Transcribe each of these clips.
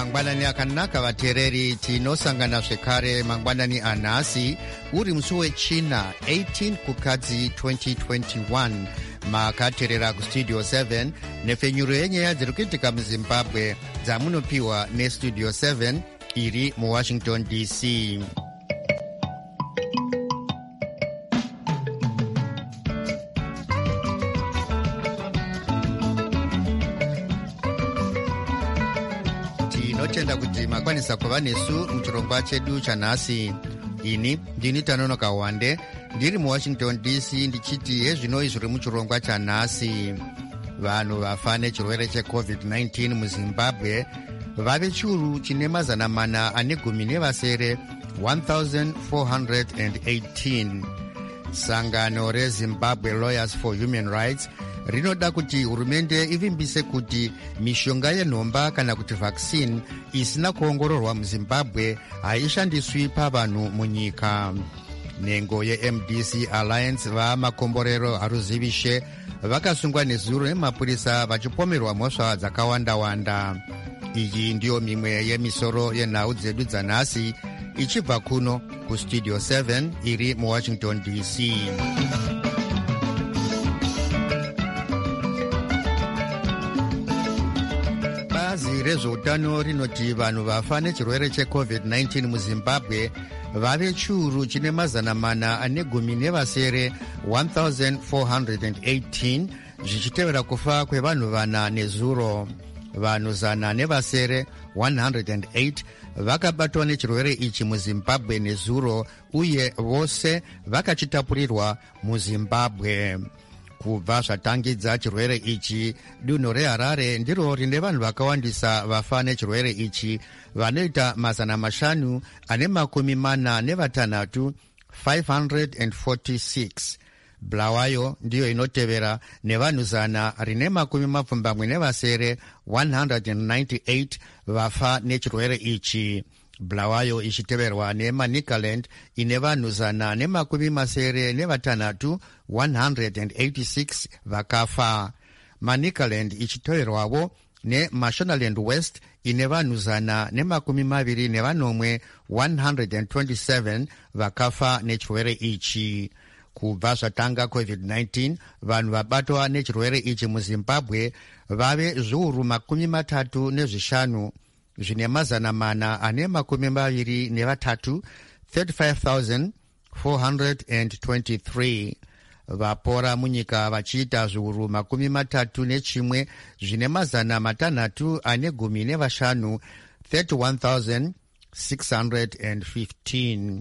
mangwanani akanaka vateereri, tinosangana zvekare mangwanani anhasi uri musi wechina 18 kukadzi 2021. makateerera kustudio 7 nepfenyuro yenyaya dziri kuitika muzimbabwe dzamunopiwa nestudio 7 iri muwashington dc. tinotenda kuti makwanisa kuva nesu muchirongwa chedu chanhasi. ini ndini Tanonoka Wande ndiri muwashington dc ndichiti hezvinoi zviri muchirongwa chanhasi. vanhu vafa nechirwere checovid-19 muzimbabwe vave chiuru chine 418 1418. sangano rezimbabwe lawyers for human rights rinoda kuti hurumende ivimbise kuti mishonga yenhomba kana kuti vaccine isina kuongororwa muzimbabwe haishandiswi pavanhu munyika. nhengo yeMDC Alliance vamakomborero haruzivishe vakasungwa nezuro nemapurisa vachipomerwa mhosva dzakawanda-wanda. iyi ndiyo mimwe yemisoro yenhau dzedu dzanhasi ichibva kuno kustudio 7 iri muwashington dc. bazi rezveutano rinoti vanhu vafa nechirwere checovid-19 muzimbabwe vave chiuru chine 418 1418 zvichitevera kufa kwevanhu 4 nezuro. vanhu 108 vakabatwa nechirwere ichi muzimbabwe nezuro uye vose vakachitapurirwa muzimbabwe. kubva zvatangidza chirwere ichi, dunhu reharare ndiro rine vanhu vakawandisa vafa nechirwere ichi vanoita 546 546. bulawayo ndiyo inotevera nevanhu 128 198 vafa nechirwere ichi. bulawayo ichiteverwa neManicaland ine vanhu 186 186 vakafa. Manicaland ichiteverwavo neMashonaland West ine vanhu 121 127 vakafa nechirwere ichi. kubva zvatanga covid-19 vanhu vabatwa nechirwere ichi muzimbabwe vave zviuru 35 zvine 423 35,423. vapora munyika vachiita zviuru 31 zvine 615 31,615.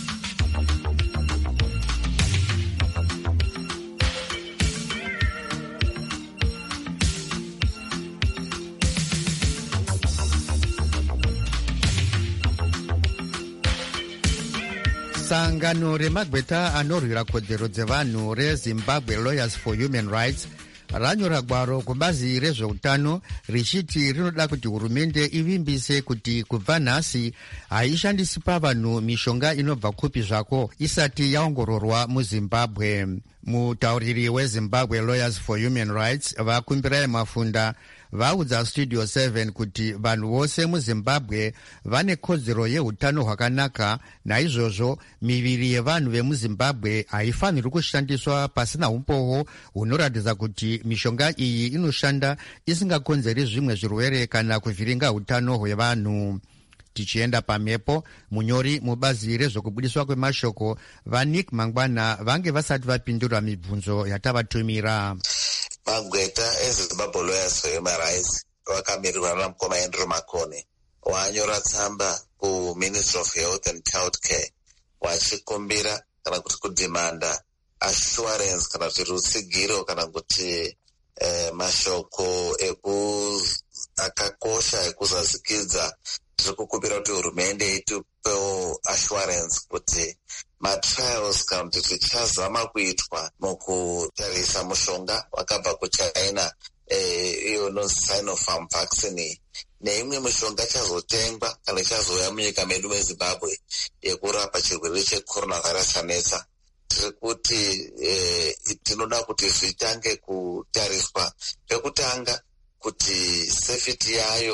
sangano remagweta anorwira kodzero dzevanhu rezimbabwe lawyers for human rights ranyora gwaro kubazi rezveutano richiti rinoda kuti hurumende ivimbise kuti kubva nhasi haishandisi pavanhu mishonga inobva kupi zvako isati yaongororwa muzimbabwe. mutauriri wezimbabwe lawyers for human rights vakumbirai mafunda vaudza studio 7 kuti vanhu vose muzimbabwe vane kodzero yeutano hwakanaka, naizvozvo miviri yevanhu vemuzimbabwe haifanirwi kushandiswa pasina umboho hunoratidza kuti mishonga iyi inoshanda isingakonzeri zvimwe zvirwere kana kuvhiringa utano hwevanhu. tichienda pamhepo, munyori mubazi rezvekubudiswa kwemashoko vaNick Mangwana vange vasati vapindura mibvunzo yatavatumira. magweta ezimbabwe lawyers for human rights vakamirirwa namukoma Andrew Makone wanyora tsamba kuMinistry of Health and Child Care wachikumbira kana kuti kudhimanda assurance kana kuti rutsigiro kana kuti mashoko akakosha ekuzazikidza. tiri kukumbira kuti hurumende itipewo assurance kuti matrials kana kuti tichazama kuitwa mukutarisa mushonga wakabva kuchina iyo inonzi Sinopharm vaccine neimwe mishonga chazotengwa kana ichazouya munyika medu mezimbabwe yekurapa chirwere checoronavirus chanetsa. tiri kuti tinoda kuti zvitange kutariswa pekutanga kuti safety yayo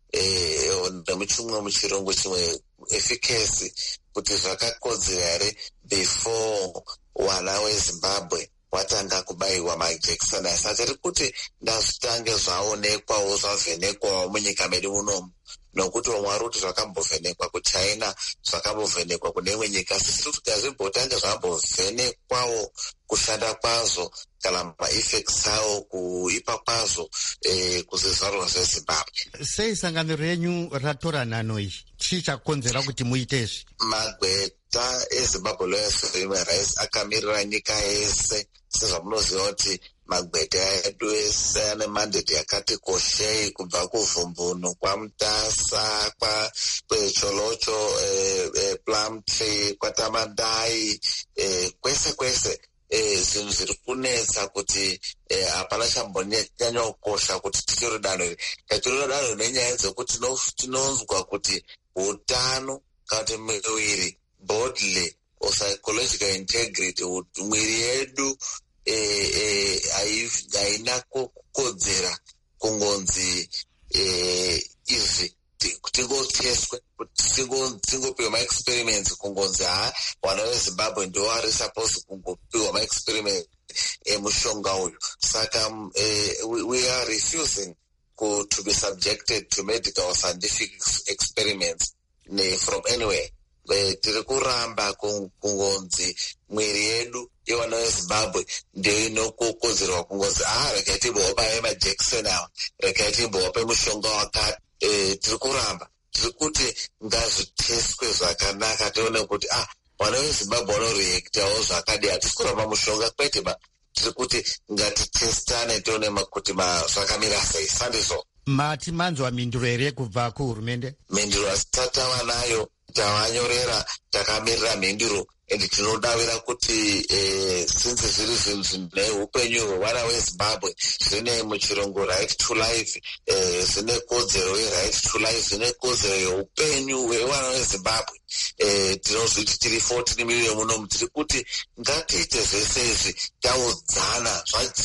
nemuchimwe muchirungu chimwe efficacy, kuti zvakakodzera here before wana weZimbabwe watanga kubayiwa majekiseni asa. Tiri kuti ndazvitange zvaonekwawo zvavhenekwawo munyika medu munomu, nokuti vamwe vari kuti zvakambovhenekwa kuChina, zvakambovhenekwa kune imwe nyika, asi tiri kuti ngazvimbotange zvambovhenekwawo kushanda kwazvo kana ma-effects awo, kuipa kwazvo kuzvizvarwa zveZimbabwe. Sei sangano renyu ratora nhano iyi? Chii chakonzera kuti muite izvi? Magweta eZimbabwe Lawyers for Human Rights akamirira nyika yese. Sezvamunoziva kuti magweta edu ese ane mandate yakati koshei, kubva kuvhumbuno, kwaMutasa, kwecholocho, Plumtree, kwaTamandai, kwese kwese. Zvinhu zviri kunetsa kuti hapana chambonyanya kukosha kuti tichiri danho iri. Tatori danho nenyaya dzekuti tinonzwa kuti utano kana kuti miviri, bodily or psychological integrity, mwiri yedu haina kukodzera kungonzi izvi tingoteswe, tingopiwa ma-experiments kungonzi wana weZimbabwe ndo ari supposed kungopiwa ma-experiments emushonga uyu. Saka we are refusing to be subjected to medical or scientific experiments from anywhere. Tiri kuramba kungonzi mwiri yedu yewana weZimbabwe ndio inokokodzerwa kungonzi rekai timbovape majekiseni awa, rekai timbovape mushonga wakati. Tiri kuramba, tiri kuti ngazviteswe zvakanaka, tione kuti wana weZimbabwe wanoreactawo zvakadii. Hatisi kuramba mushonga kwete, tiri kuti ngatitestane tione kuti zvakamira sei. Sandizvo mati manzwa mhinduro here kubva kuhurumende? Mhinduro hasati tava nayo, tavanyorera, takamirira mhinduro, and tinodavira kuti since zviri zvinhu zvine upenyu hwewana weZimbabwe, zvine muchirungu right to life, zvine kodzero ye-right to life, zvine kodzero yeupenyu hwewana weZimbabwe. Tinozviti tiri 14 million munomu, tiri kuti ngatiite zvese izvi taudzana,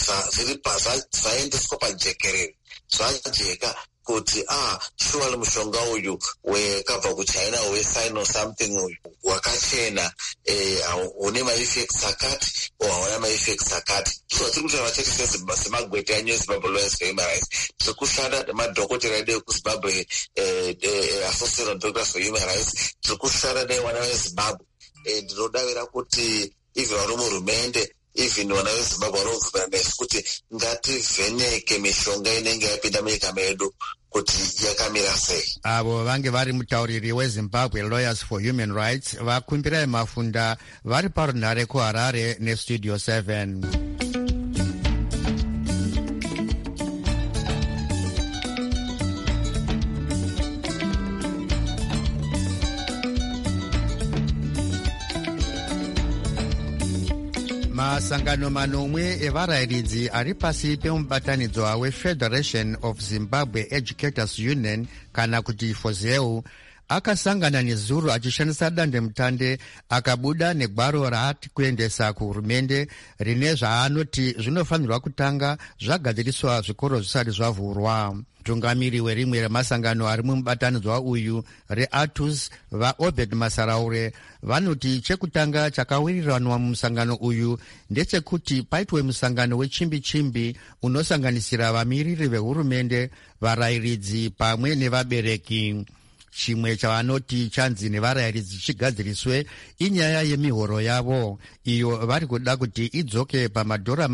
zvaendeswa pajekerere, zvajeka kuti surely mushonga uyu wakabva kuChina weSino something uyu wakachena, une ma-effects akati hauna ma-effects akati. Tiri kutaura chete semagweta enyu eZimbabwe Lawyers for Human Rights. Tiri kushanda nemadhokotera edu ekuZimbabwe Association of Doctors for Human Rights. Tiri kushanda newana weZimbabwe. Ndinodavira kuti even vari muhurumende, even wana weZimbabwe vanobvumira nesu kuti ngativheneke mishonga inenge yapinda munyika medu kuti yakamira sei. Avo vange vari mutauriri weZimbabwe Lawyers for Human Rights vakumbirai mafunda vari parunhare kuHarare neStudio 7. Masangano manomwe evarayiridzi ari pasi pemubatanidzwa weFederation of Zimbabwe Educators Union kana kuti FOZEU akasangana nezuro achishandisa dandemutande akabuda negwaro raati kuendesa kuhurumende rine zvaanoti zvinofanirwa kutanga zvagadziriswa zvikoro zvisati zvavhurwa. Mutungamiri werimwe remasangano ari mubatanidzwa uyu reATUS vaObed Masaraure vanoti chekutanga chakawiriranwa mumusangano uyu ndechekuti paitwe musangano wechimbi-chimbi unosanganisira vamiriri vehurumende, varayiridzi pamwe nevabereki. Chimwe chavanoti chanzi nevarayiridzi chigadziriswe inyaya yemihoro yavo, iyo vari kuda kuti idzoke pamadhora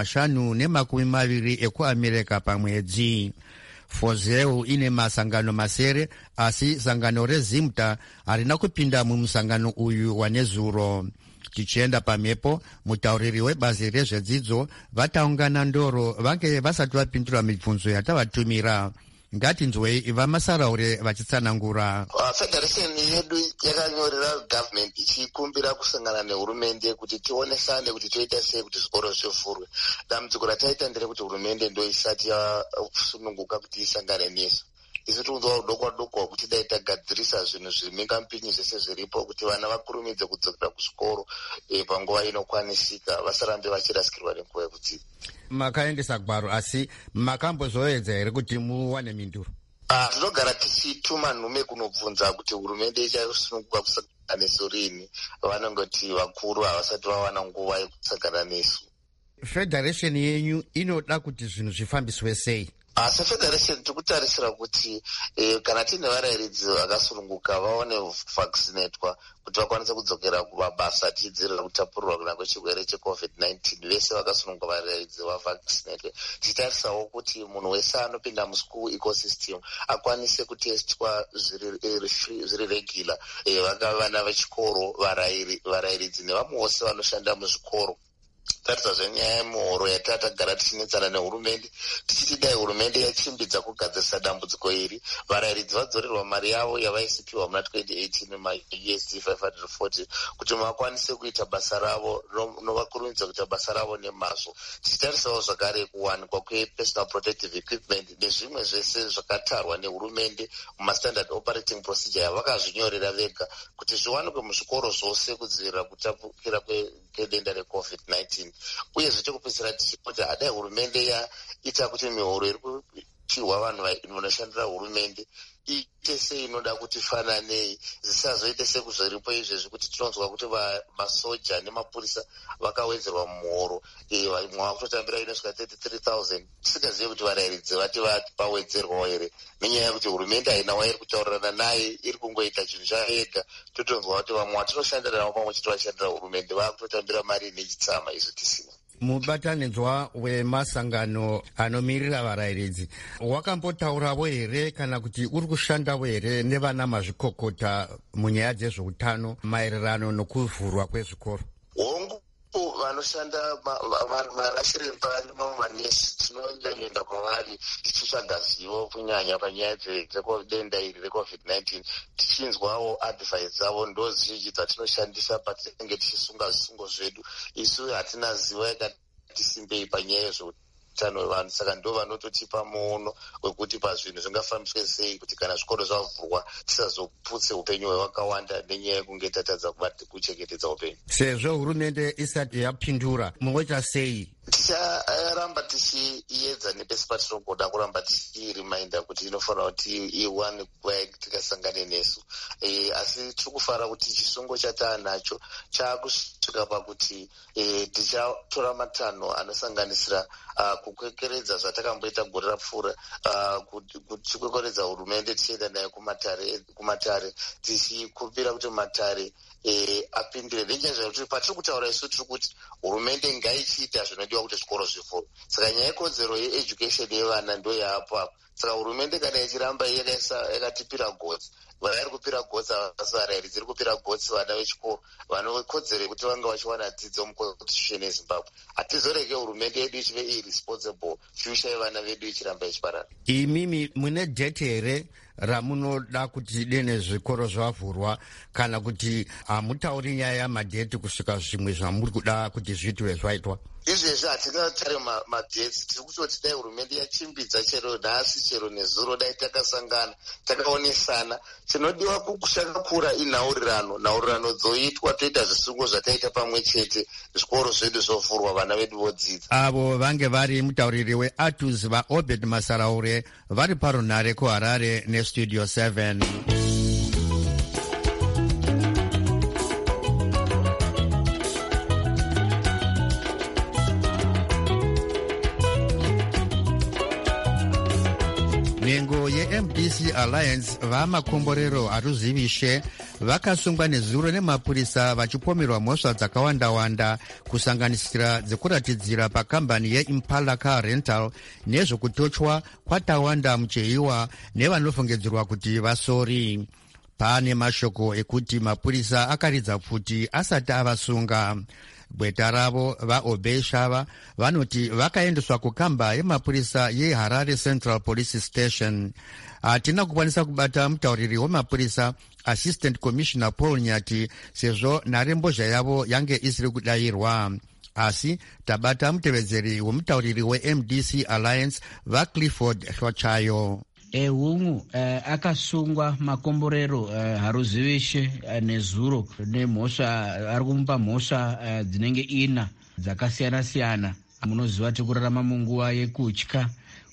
520 ekuAmerika pamwedzi. FOZEU ine masangano masere, asi sangano reZimta harina kupinda mumusangano uyu wanezuro. Tichienda pamhepo, mutauriri webazi rezvedzidzo vataungana ndoro vange vasati vapindura mibvunzo yatavatumira. Ngatinzwei vaMasaraure vachitsanangura. Federation yedu yakanyorera government ichikumbira kusangana nehurumende kuti tionesane kuti toita sei kuti zvikoro zvivhurwe. Dambudziko rataita nderekuti hurumende ndo isati yasununguka kuti isangane nesu. Isu tikunzwa udokwa kuti dai tagadzirisa zvinhu zvimhingamupinyi zvese zviripo kuti vana vakurumidze kudzokera kuzvikoro panguva inokwanisika, vasarambe vachirasikirwa nenguva yekudzidza. Makaendesa gwaro, asi makambozoedza here kuti muwane mhinduro? Tinogara tichituma nhume kunobvunza kuti hurumende ichasununguka kusangana nesu rini. Vanongoti vakuru havasati vawana nguva yekusangana nesu. Federation yenyu inoda kuti zvinhu zvifambiswe sei? SeFederation tikutarisira kuti kana tine varayiridzi vakasununguka vaone vaccinatwa kuti vakwanise kudzokera kumabasa tichidzivirira kutapurirwa kuna kwechirwere cheCovid-19. Vese vakasununguka varayiridzi vavaccinatwe. Tichitarisawo kuti munhu wese anopinda muschool ecosystem akwanise kutestwa zviri regular. Vana vechikoro, varayiridzi nevamwe vose vanoshanda muzvikoro. Tarisa zvenyaya yemuhoro yatatagara tichinetsana nehurumende tichiti dai hurumende yachimbidza kugadzirisa dambudziko iri, varayiridzi vadzorerwa mari yavo yavaisipiwa muna 2018 maUSD 540 kuti vakwanise kuita basa ravo novakurumidza kuita basa ravo nemazvo. Tichitarisawo zvakare kuwanikwa kwepersonal protective equipment nezvimwe zvese zvakatarwa nehurumende mumastandard operating procedure yavakazvinyorera vega kuti zviwanikwe muzvikoro zvose kudzivirira kutapukira kwedenda reCovid-19. Uye zvichikupedzisira tichikuti hadai hurumende yaita kuti mihoro iri kupiwa vanhu vanoshandira hurumende iite sei inoda kuti fananei, zvisazoite sekuzviripo izvezvi kuti tinonzwa kuti masoja nemapurisa vakawedzerwa muhoro vamwe vakutotambira inosvika 33,000 tisingazivi kuti varayiridzi vati vawedzerwawo here, nenyaya yekuti hurumende haina wairi kutaurirana naye, iri kungoita chinhu chayo yega. Totonzwa kuti vamwe vatinoshandira navo pamwe chete vashandira hurumende vakutotambira mari nechitsama, izvo tisina. Mubatanidzwa wemasangano anomirira varayiridzi wakambotaurawo here kana kuti uri kushandawo here nevana mazvikokota munyaya dzezveutano maererano nokuvhurwa kwezvikoro? Hongu vanoshanda marashiremba nemamwe manesi tinonyanyoenda kwavari tichitsvaga zivo kunyanya panyaya dzedenda iri reCovid-19, tichinzwawo advice dzavo. Ndo zhinji dzatinoshandisa patinenge tichisunga zvisungo zvedu. Isu hatina zivo yakati simbei panyaya yezveutano hwevanhu, saka ndo vanototipa muono wekuti pazvinhu zvingafambiswe sei kuti kana zvikoro zvavhurwa tisazoputse upenyu hwevakawanda nenyaya yekunge tatadza kuchengetedza upenyu. Sezvo hurumende isati yapindura, munoita sei? Ticharamba tichiedza nepesi patinongoda kuramba tichirimainda kuti inofanira kuti iwane kuva tikasangane nesu. Asi tikufara kuti chisungo chatanacho chakusvika pakuti tichatora matanho anosanganisira kukwekweredza zvatakamboita gore rapfuura, kuchikwekweredza hurumende tichienda nayo kumatare tichikumbira kuti matare apindire. Nenyaya zvekuti patiri kutaura isu tiri kuti hurumende ngaichiita zvinodiwa kuti zvikoro zvivhurwe. Saka nyaya yekodzero yeeducation yevana ndo yaapo apo. Saka hurumende kana ichiramba yakatipira gotsi, vari kupira gotsi varayiridzi, iri kupira gotsi vana vechikoro vanokodzero yekuti vanga vachiwana dzidzo muconstitution yeZimbabwe. Hatizorege hurumende yedu ichive irresponsible future yevana vedu ichiramba ichiparara. Imimi mune dhete here ramunoda kuti dene zvikoro zvavhurwa kana kuti hamutauri nyaya yamadheti kusvika zvimwe zvamuri kuda kuti zviitwe zvaitwa? Izvezvi hatingatare madheti, tiri kutoti dai hurumende yachimbidza chero nhasi chero nezuro, dai takasangana takaonesana. Chinodiwa kushakakura inhaurirano dzoitwa, toita zvisungo zvataita pamwe chete, zvikoro zvedu zvovhurwa, vana vedu vodzidza. Avo vange vari mutauriri weATUS vaObed Masaraure vari parunhare kuHarare neStudio 7. Nhengo yeMDC Alliance vamakomborero aruzivishe vakasungwa nezuro nemapurisa vachipomerwa mhosva dzakawanda-wanda kusanganisira dzekuratidzira pakambani yeImpala Car Rental nezvokutochwa kwatawanda mucheiwa nevanofungidzirwa kuti vasori. Pane mashoko ekuti mapurisa akaridza pfuti asati avasunga. Gweta ravo vaObey Shava vanoti vakaendeswa kukamba yemapurisa yeHarare Central Police Station. Hatina kukwanisa kubata mutauriri wemapurisa Assistant Commissioner Paul Nyati sezvo nharembozha yavo yange isiri kudayirwa. Asi tabata mutevedzeri wemutauriri weMDC Alliance vaClifford Hlochayo. Hungu akasungwa makomborero haruzivishe nezuro nemhosva, ari kumupa mhosva dzinenge 4 dzakasiyana-siyana. Munoziva tikurarama munguva yekutya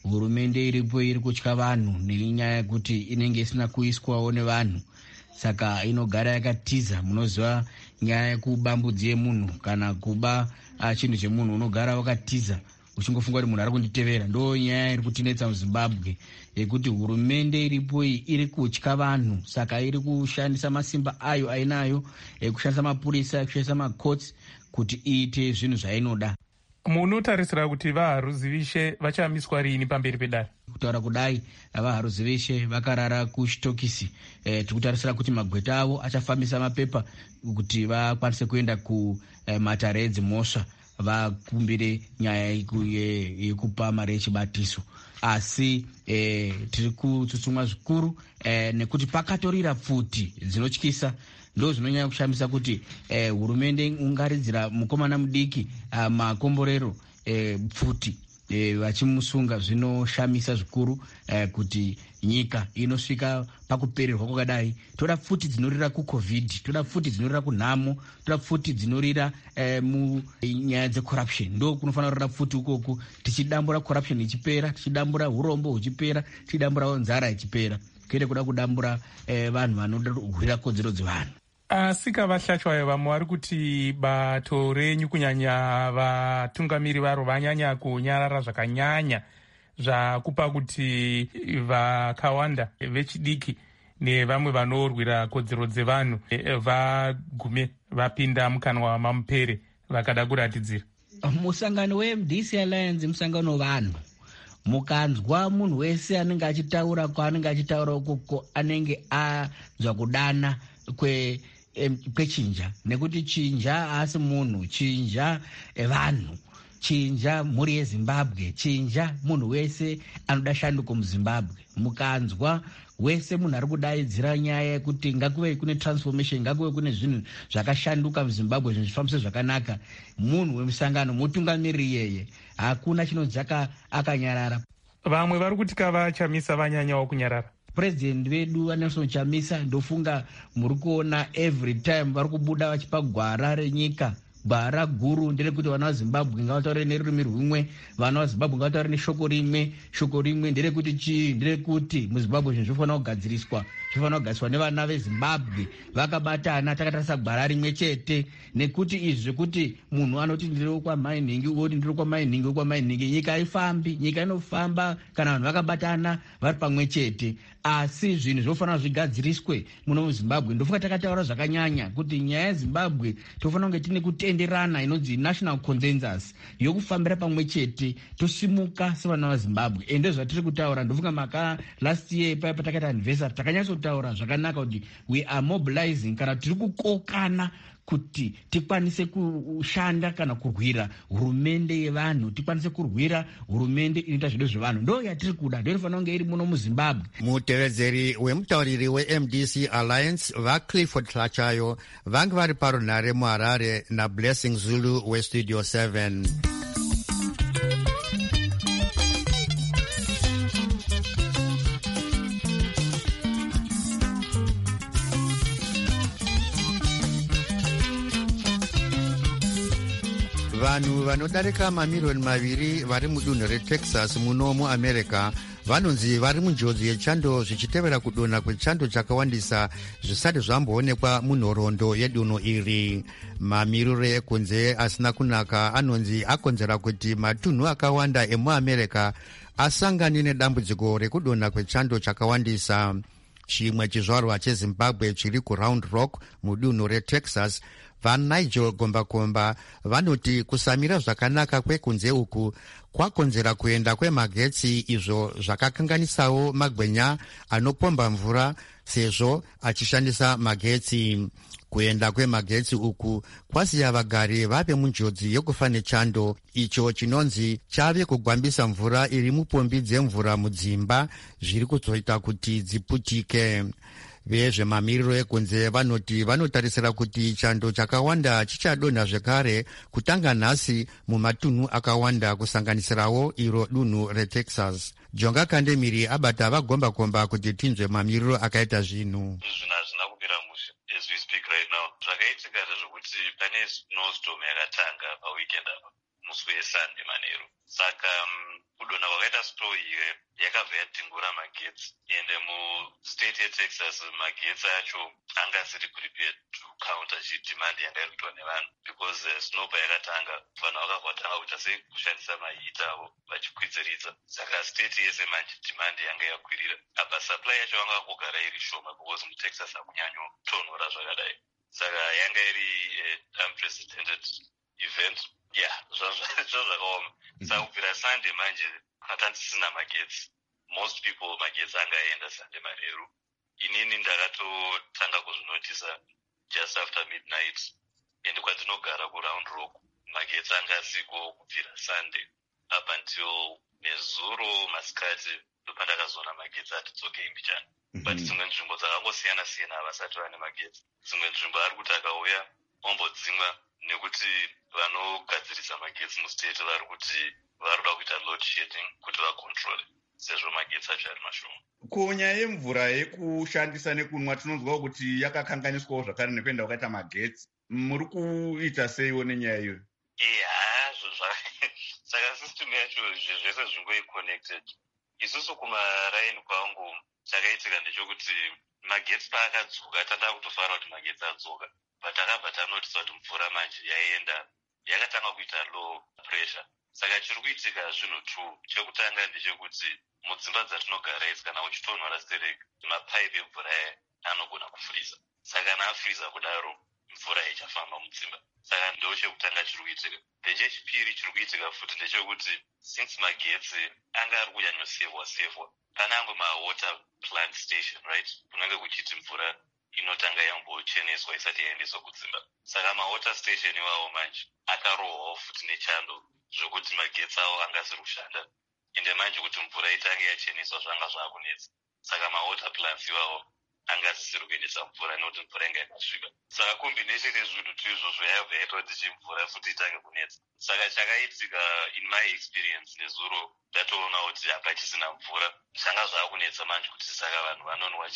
hurumende iripo iri kutya vanhu nenyaya yekuti inenge isina kuiswawo nevanhu, saka inogara yakatiza. Munoziva nyaya yekubambudzi yemunhu kana kuba chinhu chemunhu, unogara wakatiza uchingofunga kuti munhu ari kunditevera. Ndo nyaya iri kutinetsa muZimbabwe yekuti hurumende iripo iyi iri kutya vanhu, saka iri kushandisa masimba ayo ainayo, kushandisa mapurisa, kushandisa makotsi kuti iite zvinhu zvainoda. Munotarisira kuti vaHaruzivishe vachamiswa rini pamberi pedare? Kutaura kudai, vaHaruzivishe vakarara kuchitokisi. Tikutarisira kuti magweta avo achafambisa mapepa kuti vakwanise kuenda kumatare edzimhosva vakumbire nyaya yekupa mari yechibatiso. Asi tiri kutsutsumwa zvikuru nekuti pakatorira pfuti dzinotyisa. Ndo zvinonyanya kushamisa kuti hurumende ungaridzira mukomana mudiki makomborero pfuti vachimusunga. Zvinoshamisa zvikuru kuti nyika inosvika pakupererwa kwakadai. Toda pfuti dzinorira kuCovid, toda pfuti dzinorira kunhamo, toda pfuti dzinorira munyaya dzecorruption. Ndo kunofanira kurira pfuti ukoku, tichidambura corruption ichipera, tichidambura urombo huchipera, tichidambura nzara ichipera, kwete kuda kudambura vanhu vanoda kurwira kodzero dzevanhu. Asi kavashachwayo vamwe vari kuti bato renyu kunyanya vatungamiri varo vanyanya kunyarara zvakanyanya zvakupa kuti vakawanda vechidiki nevamwe vanorwira kodzero dzevanhu vagume vapinda mukanwa wamamupere vakada kuratidzira. Musangano weMDC Alliance musangano wevanhu. Mukanzwa munhu wese anenge achitaura kwaanenge achitaura ukoko anenge anzwa kudana kwechinja, nekuti chinja haasi munhu, chinja vanhu, chinja mhuri yeZimbabwe, chinja munhu wese anoda shanduko muZimbabwe. Mukanzwa wese munhu ari kudaidzira nyaya yekuti ngakuve kune transformation, ngakuve kune zvinhu zvakashanduka muZimbabwe, zvinhu zvifambise zvakanaka, munhu wemusangano mutungamiriri iyeye, hakuna chinonzi akanyarara. Vamwe vari kuti kavachamisa vanyanyawo kunyarara. President vedu vaNelson Chamisa ndofunga muri kuona every time vari kubuda vachipa gwara renyika, gwara guru nderekuti vana vaZimbabwe ngavataure nerurimi rwumwe, vana vaZimbabwe ngavataure neshoko rimwe. Shoko rimwe nderekuti chii? Nderekuti muZimbabwe zvinhu zvinofanira kugadziriswa nevana veZimbabwe vakabatana, takatarisa gwara rimwe chete. Nekuti izvi zvekuti munhu anoti ndiri kwaMainingi, woti ndiri kwaMainingi, nyika haifambi. Nyika inofamba kana vanhu vakabatana vari pamwe chete. Asi zvinhu zvofanira zvigadziriswe muno muZimbabwe. Ndofunga takataura zvakanyanya kuti nyaya yeZimbabwe tofanira kunge tine kutenderana, inonzi national consensus yokufambira pamwe chete, tosimuka sevana vaZimbabwe. Ende zvatiri kutaura, ndofunga last year paya patakaita anniversary takanyatsotaura zvakanaka kuti we are mobilizing, kana tiri kukokana kuti tikwanise kushanda kana kurwira hurumende yevanhu, tikwanise kurwira hurumende inoita zvido zvevanhu. Ndo yatiri kuda, ndo inofanira kunge iri muno muZimbabwe. Mutevedzeri wemutauriri weMDC Alliance vaClifford Tlachayo vange vari parunhare muHarare naBlessing Zulu weStudio 7. Vanhu vanodarika mamiliyoni 2 vari mudunhu reTexas muno muAmerica vanonzi vari munjodzi yechando zvichitevera kudonha kwechando chakawandisa zvisati zvamboonekwa munhoroondo yedunhu iri. Mamiriro ekunze asina kunaka anonzi akonzera kuti matunhu akawanda emuAmerica asangane nedambudziko rekudonha kwechando chakawandisa. Chimwe chizvarwa cheZimbabwe chiri kuRound Rock mudunhu reTexas, vaNigel Gombakomba vanoti kusamira zvakanaka kwekunze uku kwakonzera kuenda kwemagetsi, izvo zvakakanganisawo magwenya anopomba mvura sezvo achishandisa magetsi. Kuenda kwemagetsi uku kwasiya vagari vave munjodzi yokufa nechando, icho chinonzi chave kugwambisa mvura iri mupombi dzemvura mudzimba zviri kuzoita kuti dziputike. Vezvemamiriro ekunze vanoti vanotarisira kuti chando chakawanda chichadonha zvekare kutanga nhasi mumatunhu akawanda kusanganisirawo iro dunhu reTexas. Jonga Kandemiri abata vagombakomba kuti tinzwe mamiriro akaita zvinhu. Hazvina kupira mushe. As we speak right now, zvakaitika ndezvekuti pane snowstorm yakatanga paweekend apa musi weSunday manheru. Saka kudonha kwakaita sitowo iyo yakabva yadhingura magetsi, ende mustate yeTexas magetsi acho anga asiri prepared to counter chidhimandi yanga iri kuitwa nevanhu, because snow payakatanga vanhu vakatanga kuita sei kushandisa mahita avo vachikwidziridza. Saka state yese manje dhimandi yanga yakwirira, apa supply yacho vanga kugara iri shoma because muTexas hakunyanyotonhora zvakadai. Saka yanga iri unprecedented event. Zvakaoma. Saka kubvira Sunday manje hatanzisina magetsi. Most people magetsi anga aenda Sunday manheru. Inini ndakatotanga kuzvinotisa just after midnight, and kwandinogara kuRound Rock magetsi anga asiko kubvira Sunday up until nezuro masikati ndopandakazoona magetsi atidzoke imbichana. But dzimwe nzvimbo dzakangosiyana siyana havasati vane magetsi. Dzimwe nzvimbo ari kuti akauya ombodzimwa, nekuti vanogadzirisa magetsi mustate vari kuti vari kuda kuita load shedding kuti vakontrole, sezvo magetsi acho ari mashoma. Kunyaya yemvura yekushandisa nekunwa tinonzwawo kuti yakakanganiswawo zvakare nekuenda kwakaita magetsi. Muri kuita seiwo nenyaya iyoyo? Saka system yacho zvese zvingoiconnected. Isusu kumaraini kwangu chakaitika ndechekuti magetsi paakadzoka tanda kutofara kuti magetsi adzoka, but akabva tanotisa kuti mvura manje yaenda yakatanga kuita low pressure. Saka chiri kuitika zvinhu two. Chekutanga ndechekuti mudzimba dzatinogara idzi kana uchitonhora stereki, mapaipi emvura aya anogona kufriza. Saka kana afriza kudaro mvura ichafamba mudzimba. Saka ndo chekutanga chiri kuitika. Then chechipiri chiri kuitika futi ndechekuti since magetsi anga ari kuyanyosevwa panangwe mawater plant station, right, kunenge kuchiti mvura inotanga yambocheneswa isati yaendeswa kudzimba. Saka mawater station iwawo manje akarohwawo futi nechando zvokuti magetsi avo angasiri kushanda, ende manje kuti mvura itange yacheneswa zvanga zvaakunetsa. Saka mawater plants iwawo anga asisiri kuendesa mvura nekuti mvura inga yakasviba. Saka combination yezvinhu izvozvo yabva yaita kuti chimvura futi itange kunetsa. Saka chakaitika in my experience nezuro ndatoona kuti hapachisina mvura, zvanga zvaakunetsa manje kuti saka vanhu vanonwa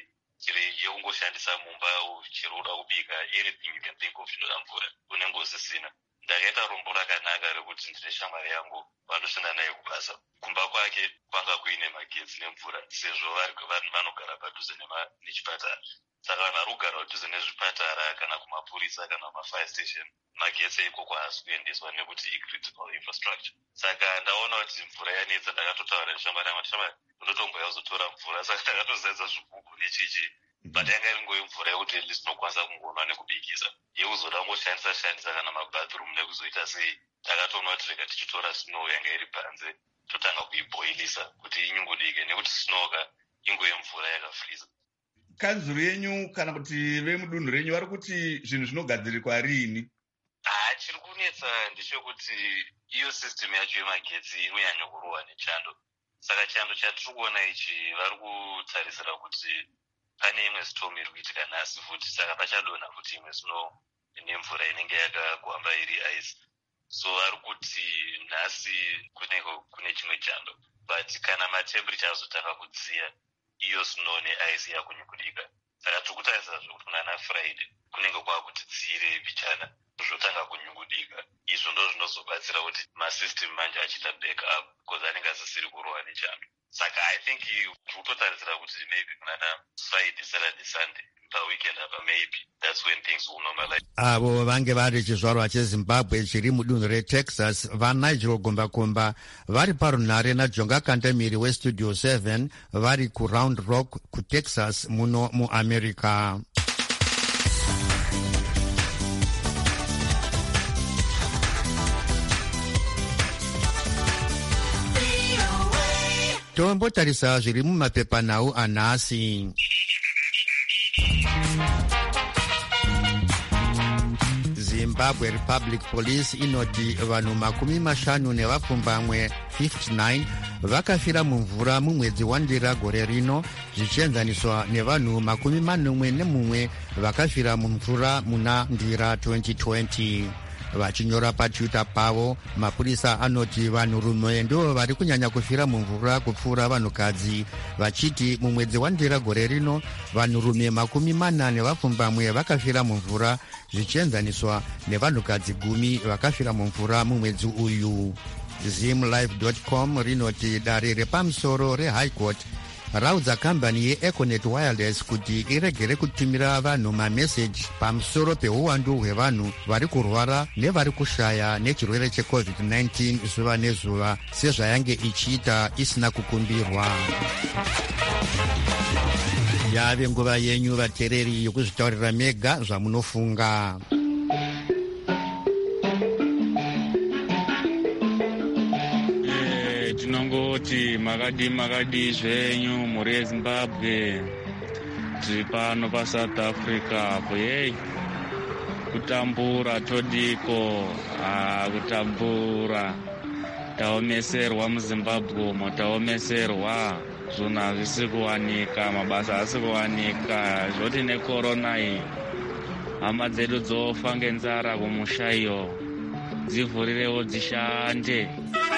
chiri yekungoshandisa mumba chiri kuda kubika, anything you can think of zvinoda mvura unenge usisina. Ndakaita rombo rakanaka rekuti ndine shamwari yangu vanosvina naye kubasa, kumba kwake kwanga kuine magetsi nemvura, sezvo vanhu vanogara padhuze nechipatara. Saka vanhu vari kugara padhuze nezvipatara kana kumapurisa kana kumafire station, magetsi ikoko haasi kuendeswa nekuti icritical infrastructure. Saka ndaona kuti mvura yanetsa, ndakatotaura neshamwari yangu, shamwari unotomboya kuzotora mvura. Saka ndakatozaidza zvigugu nechichi, but yanga iri ngoyo mvura yekuti at least unokwanisa kungonwa nekubikisa, yekuzoda kungoshandisa kana mabathroom nekuzoita sei. Takatoona kuti rega tichitora snow yanga iri panze totanga kuibhoilisa kuti inyungudike, nekuti snow ingoye mvura yakafriza. Kanzuru yenyu kana kuti vemudunhu renyu vari kuti zvinhu zvinogadzirirwa riini? Chiri kunetsa ndechekuti iyo system yacho yemagetsi inonyanya kurohwa nechando. Saka chando chatiri kuona ichi vari kutarisira kuti pane imwe storm iri kuitika nhasi futi, saka pachadonha futi imwe snow nemvura inenge yakakwamba iri ice. So ari kuti nhasi kune chimwe chando, but kana matemperature azotanga kudziya iyo snow neice yakunyungudika. Saka tiri kutarisa zvokuti kunana Friday kunenge kwakuti dziyire bichana zvotanga kunyungudika. Izvo ndo zvinozobatsira kuti masystem manje achiita back up, because anenge asisiri kurohwa nechando. Saka I think kutotarisira kuti maybe kunana Friday, Saturday, Sunday paweekend apa maybe that's when things will normalize. Avo vange vari chizvarwa cheZimbabwe chiri mudunhu reTexas, vaNigel Gombakomba vari parunhare naJonga Kandemiri weStudio 7 vari kuRound Rock kuTexas muno muAmerica. Tombotarisa zviri mumapepanhau anhasi. Zimbabwe Republic Police inoti vanhu 50 nevapfumbamwe 59 vakafira mumvura mumwedzi waNdira gore rino, zvichienzaniswa nevanhu 41 vakafira mumvura muna Ndira 2020. vachinyora patwitter pavo. Mapurisa anoti vanhurume ndo vari kunyanya kufira mumvura kupfuura vanhukadzi, vachiti mumwedzi waNdira gore rino vanhurume 40 vapfumbamwe vakafira mumvura, zvichienzaniswa nevanhukadzi 10 vakafira mumvura mumwedzi uyu. Zimlife.com rinoti dare repamusoro reHigh Court raudza kambani yeEconet Wireless kuti iregere kutumira vanhu mameseji pamusoro peuwandu hwevanhu vari kurwara nevari kushaya nechirwere cheCovid-19 zuva nezuva sezvayange ichiita isina kukumbirwa. Yave nguva yenyu vateereri yokuzvitaurira mega zvamunofunga. Tinongoti makadi zvenyu mhuri yeZimbabwe, tiri pano paSouth Africa apo. Kutambura todiko, kutambura taomeserwa muZimbabwe umo, taomeserwa zvinhu hazvisi kuwanika, mabasa haasi kuwanika, zvoti nekorona iyi hama dzedu dzofa ngenzara kumusha iyo, dzivhurirewo dzishande.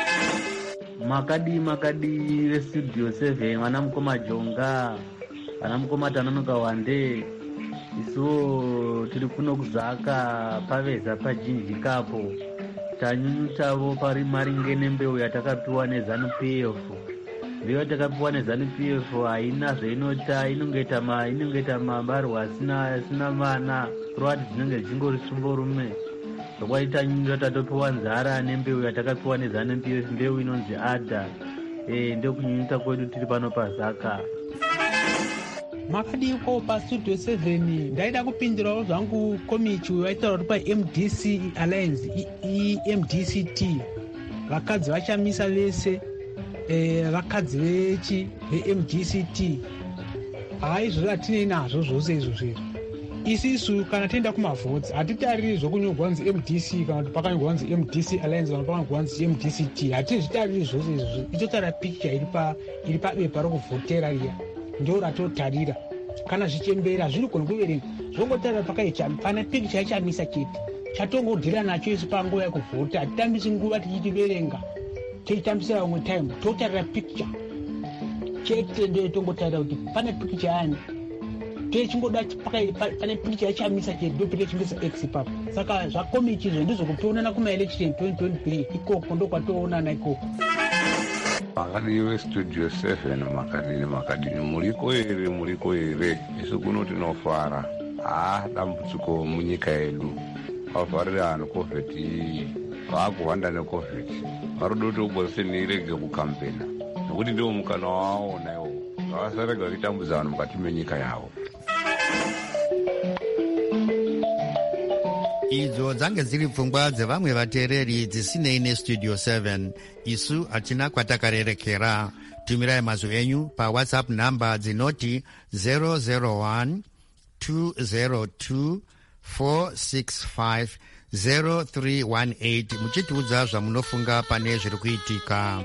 Makadi vestudio 7 vana mukoma Jonga, vana mukoma Tanonoka Wande, isu tiri kuno kuzaka paveza pajinjikapo tanyunyutavo pari maringe nembeu yatakapiwa neZANU-PF. Mbeu yatakapiwa neZANU-PF haina zvainota, inongeta mabarwa asina mana, kurova kuti dzinenge dzingori sumborume. Zvakwaita nyunyuta tatopiwa nzara nembeu yatakapiwa neZANU-PF, mbeu inonzi ADA. Ndokunyunyuta kwedu tiri pano pazaka. Makadiko paStudio 7 ndaida kupindirawo zvangu komichi vaitaura kuti paMDC Alliance MDCT vakadzi vachamisa vese vakadzi vechi veMDCT. Izvozvo hatinei nazvo zvose izvo zviro. Isisu kana tienda kumavhotsi hatitariri zvokunyorwa kunzi MDC kana kuti pakanyorwa kunzi MDC Alliance kana pakanyorwa kunzi MDCT. Hatizvitariri zvose izvozvo. Itotaura pikicha iri pabepa rokuvhotera riya ndo ratotarira. Kana zvichembera zviri gona kuverenga zvongotarira pane pikicha yachamisa chete chatongodhira nacho isu panguva yekuvhota. Hatitambisi nguva tichitiverenga tichitambisira vamwe time, totarira pikicha chete ndo tongotarira kuti pane pikicha yani techingoda pane pikicha yachamisa chete ndopita chingisa X ipapo. Saka zvakomichi izvo ndizvo kutoonana kumaelection 2023 ikoko ndokwatoonana ikoko. Makadi weStudio 7 makadini muriko here isu kuno tinofara. Dambudziko munyika yedu vavharira vanhu COVID, vakuhwanda neCovid, varudo kuti opposition irege kukampena nekuti ndiwo mukana wavo naiwo, vasarega vachitambudza vanhu mukati menyika yavo. Idzo dzange dziri pfungwa dzevamwe vateereri dzisinei neStudio 7. Isu hatina kwatakarerekera. Tumirai mazwi enyu paWhatsApp namba dzinoti 001 202 465 0318 muchitiudza zvamunofunga pane zviri kuitika.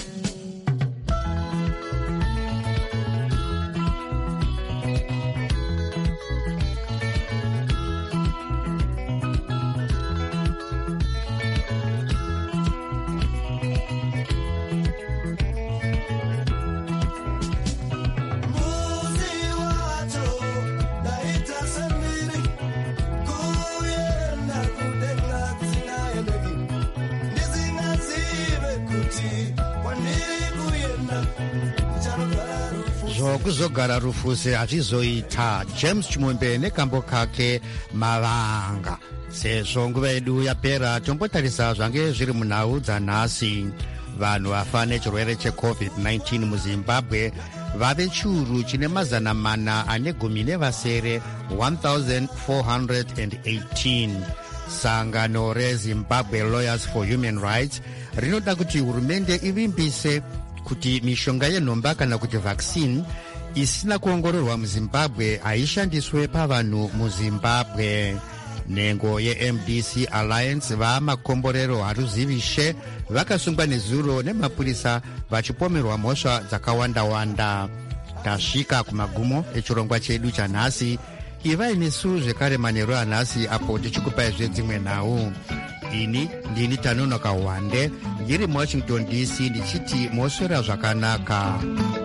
Kuzogara rufuse hazvizoita. James Chimombe nekambo kake mavanga. Sezvo nguva yedu yapera, tombotarisa zvange zviri munhau dzanhasi. Vanhu vafa nechirwere cheCovid-19 muZimbabwe vave chiuru chine 418 1418. Sangano reZimbabwe Lawyers for Human Rights rinoda kuti hurumende ivimbise kuti mishonga yenhomba kana kuti vaccine isina kuongororwa muZimbabwe haishandiswe pavanhu muZimbabwe. Nhengo yeMDC Alliance vamakomborero haruzivishe vakasungwa nezuro nemapurisa vachipomerwa mhosva dzakawanda-wanda. Tasvika kumagumo echirongwa chedu chanhasi. Ivai nesu zvekare manheru anhasi apo tichikupai zvedzimwe nhau. ini ndini Tanonoka Wande ndiri muWashington DC ndichiti moswera zvakanaka.